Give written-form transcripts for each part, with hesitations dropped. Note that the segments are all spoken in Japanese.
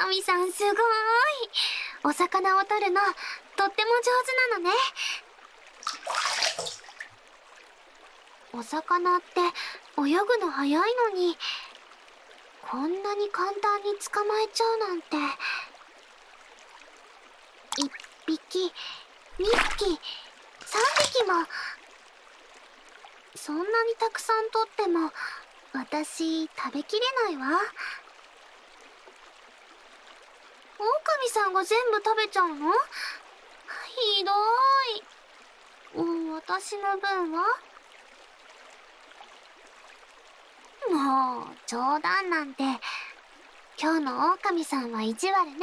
狼さんすごーい。お魚を取るの、とっても上手なのね。お魚って泳ぐの早いのに、こんなに簡単に捕まえちゃうなんて。1匹、2匹、3匹も。そんなにたくさん取っても、私食べきれないわ。狼さんが全部食べちゃうの？ひどーい。私の分は？もう、冗談なんて。今日の狼さんは意地悪ね。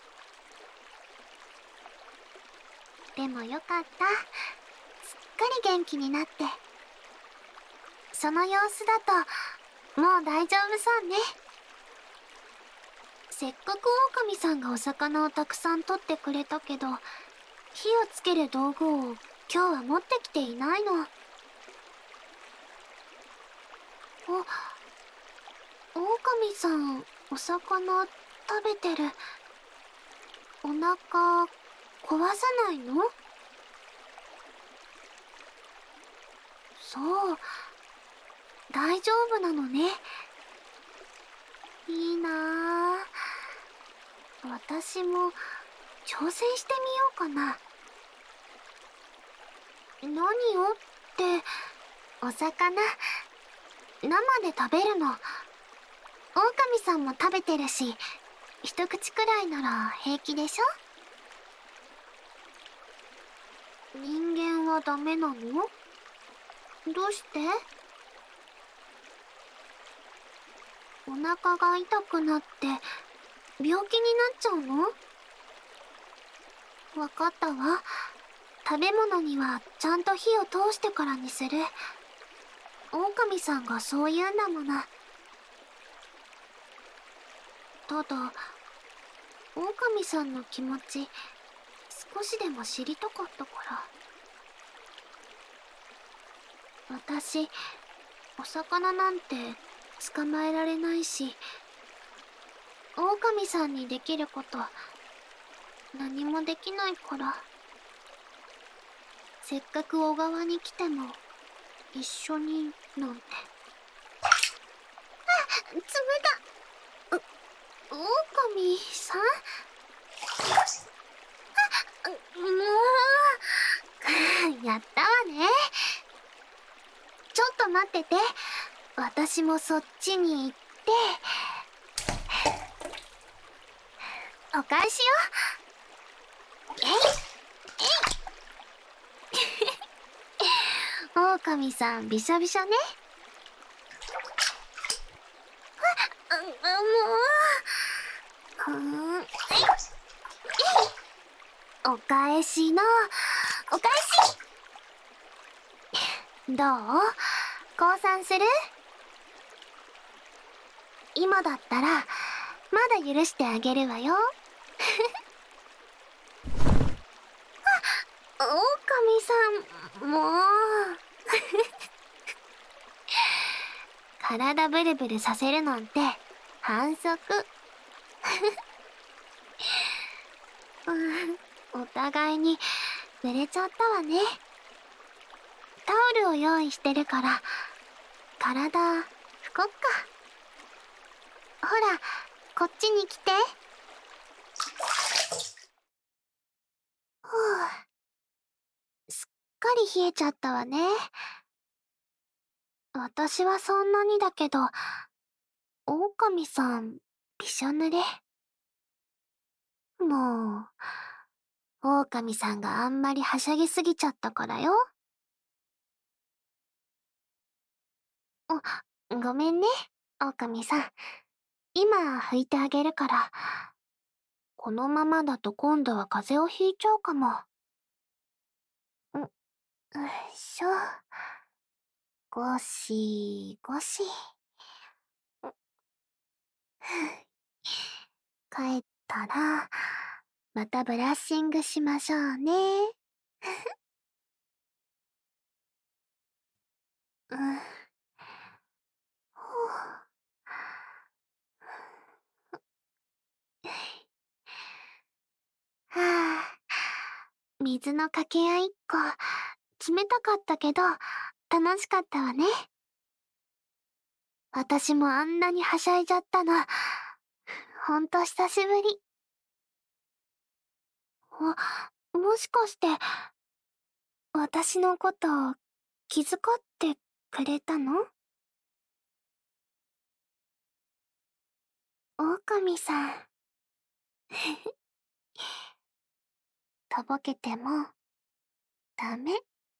でもよかった。すっかり元気になって。その様子だと、もう大丈夫そうね。せっかく狼さんがお魚をたくさん取ってくれたけど、火をつける道具を今日は持ってきていないの。狼さん、お魚食べてる。お腹壊さないの？そう、大丈夫なのね。いいなぁ。私も挑戦してみようかな。何をって、お魚、生で食べるの。狼さんも食べてるし、一口くらいなら平気でしょ？人間はダメなの？どうして？お腹が痛くなって病気になっちゃうの？わかったわ。食べ物にはちゃんと火を通してからにする。狼さんがそう言うんだもの。ただ、狼さんの気持ち、少しでも知りたかったから。私、お魚なんて捕まえられないし、狼さんにできること、何もできないから。せっかく小川に来ても、一緒になんて。爪が。狼さん？もう、やったわね。ちょっと待ってて。私もそっちに行って、お返しよ。えい、狼さんびしょびしょね。もう、お返しの、お返し。どう？降参する？今だったら、まだ許してあげるわよ。狼さん、もう。体ブルブルさせるなんて、反則。お互いに、濡れちゃったわね。タオルを用意してるから、体、拭こっか。ほら、こっちに来て。ふぅ。すっかり冷えちゃったわね。私はそんなにだけど、狼さん、びしょ濡れ。もう、狼さんがあんまりはしゃぎすぎちゃったからよ。ごめんね、狼さん。今拭いてあげるから。このままだと今度は風邪をひいちゃうかも。よいしょ。ゴシゴシ。帰ったら、またブラッシングしましょうね。うん。ほう。 水の掛け合いっこ、冷たかったけど、楽しかったわね。私もあんなにはしゃいじゃったの、ほんと久しぶり。もしかして、私のこと気遣ってくれたの？狼さん。とぼけても、ダメ。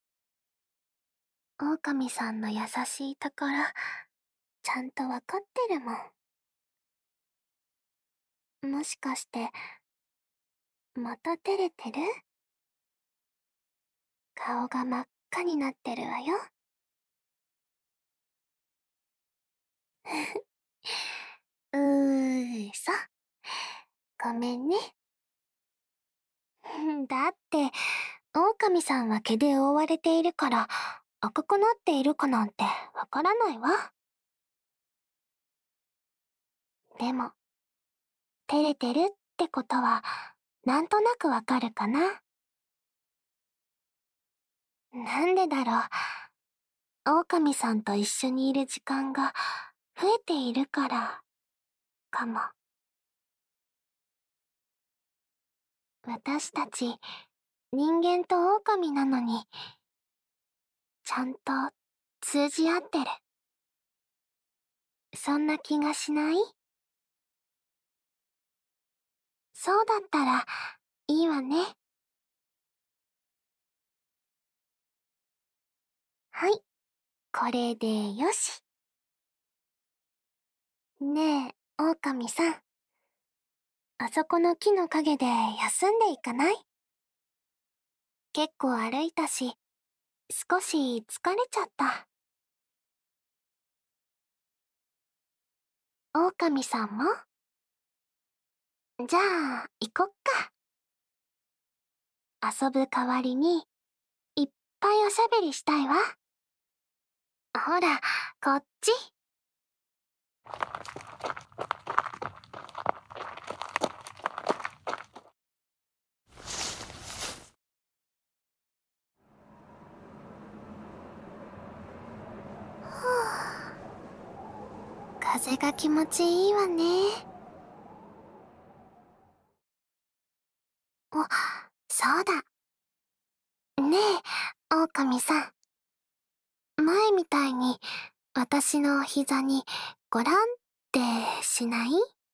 狼さんの優しいところ、ちゃんとわかってるもん。もしかして、また照れてる？顔が真っ赤になってるわよ。そ。ごめんね。だって、狼さんは毛で覆われているから、赤くなっているかなんてわからないわ。でも、照れてるってことは、なんとなくわかるかな。なんでだろう。狼さんと一緒にいる時間が増えているからかも。私たち人間と狼なのに、ちゃんと通じ合ってる。そんな気がしない？そうだったらいいわね。はい、これでよし。ねえ、狼さん。あそこの木の陰で休んでいかない？結構歩いたし、少し疲れちゃった。狼さんも？じゃあ、行こっか。遊ぶ代わりに、いっぱいおしゃべりしたいわ。ほら、こっち。風が気持ちいいわね。そうだ。ねえ、狼さん。前みたいに、私の膝に、ごらんってしない？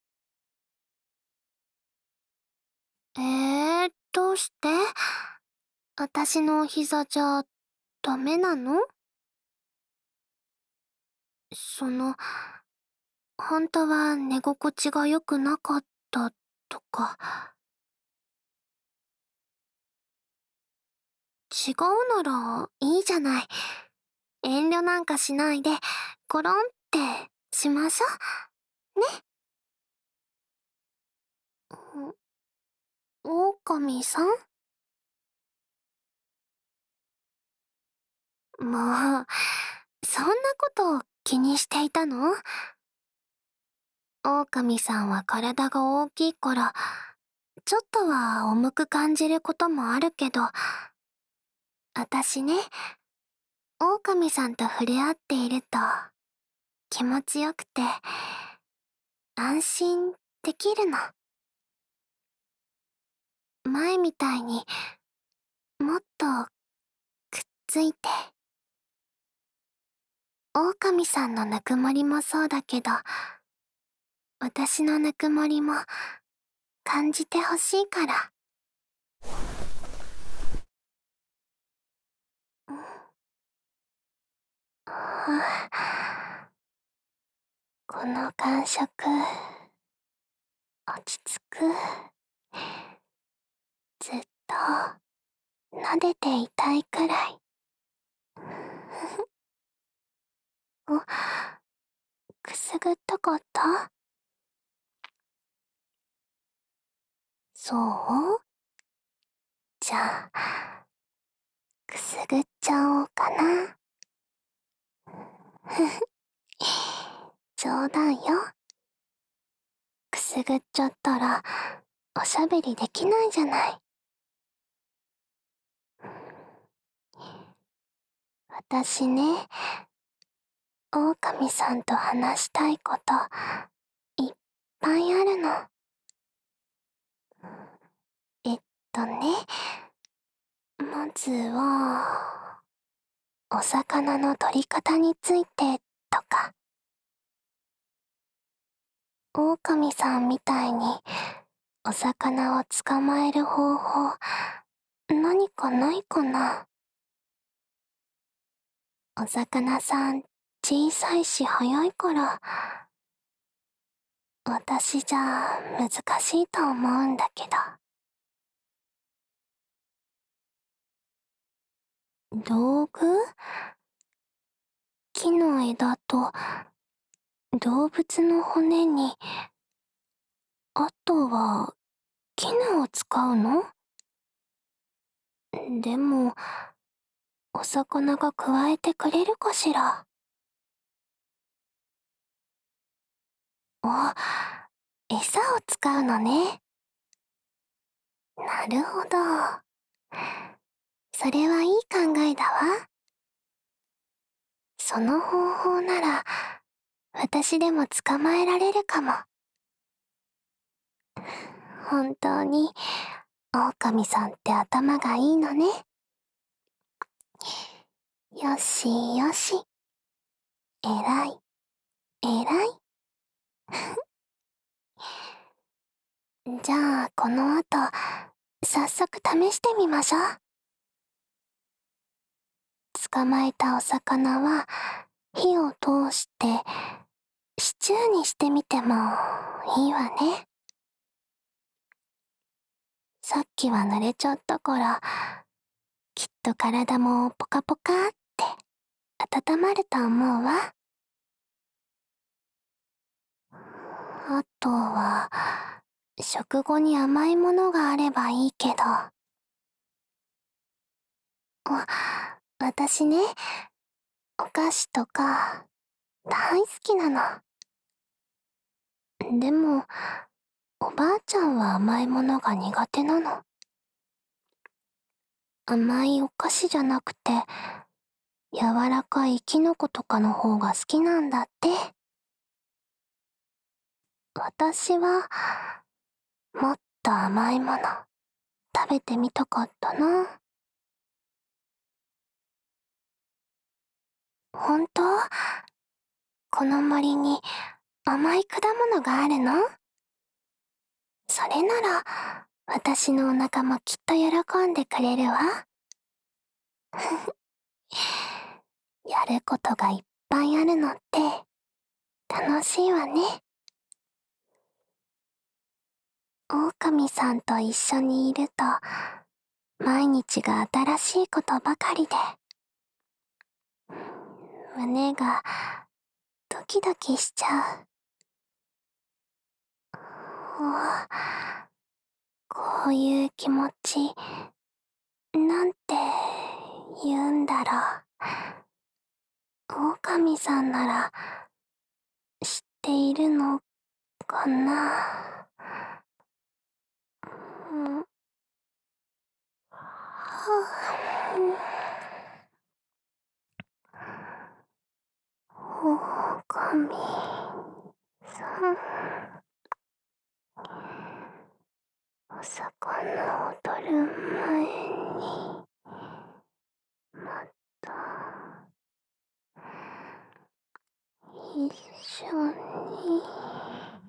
どうして？私の膝じゃ、ダメなの？本当は寝心地が良くなかったとか。違うならいいじゃない。遠慮なんかしないで、ゴロンってしましょ。ね。狼さん？もう、そんなことを気にしていたの？狼さんは体が大きいから、ちょっとは重く感じることもあるけど、あたしね、狼さんと触れ合っていると気持ちよくて安心できるの。前みたいにもっとくっついて。狼さんのぬくもりもそうだけど、私のぬくもりも感じてほしいから。この感触、落ち着く。ずっと撫でていたいくらい。くすぐったかった？そう？じゃあ、くすぐっちゃおうかな。冗談よ。くすぐっちゃったら、おしゃべりできないじゃない。 私ね、狼さんと話したいこといっぱいあるの。えっね、まずは、お魚の取り方についてとか、狼さんみたいにお魚を捕まえる方法、何かないかな。お魚さん小さいし早いから、私じゃ難しいと思うんだけど。道具？木の枝と動物の骨に、あとは絹を使うの？でも、お魚がくわえてくれるかしら。あ、餌を使うのね。なるほど。それはいい考えだわ。その方法なら、私でも捕まえられるかも。本当に、狼さんって頭がいいのね。よしよし。えらい、えらい。じゃあ、この後、早速試してみましょう。捕まえたお魚は、火を通して、シチューにしてみてもいいわね。さっきは濡れちゃったから、きっと体もポカポカって温まると思うわ。あとは、食後に甘いものがあればいいけど。私ね、お菓子とか大好きなの。でも、おばあちゃんは甘いものが苦手なの。甘いお菓子じゃなくて、柔らかいキノコとかの方が好きなんだって。私は、もっと甘いもの食べてみたかったな。本当？この森に甘い果物があるの？それなら、私のお腹もきっと喜んでくれるわ。やることがいっぱいあるのって楽しいわね。狼さんと一緒にいると、毎日が新しいことばかりで、胸がドキドキしちゃう。こういう気持ち、なんて言うんだろう。狼さんなら知っているのかな。うん、狼さん、お魚を取る前に、また一緒に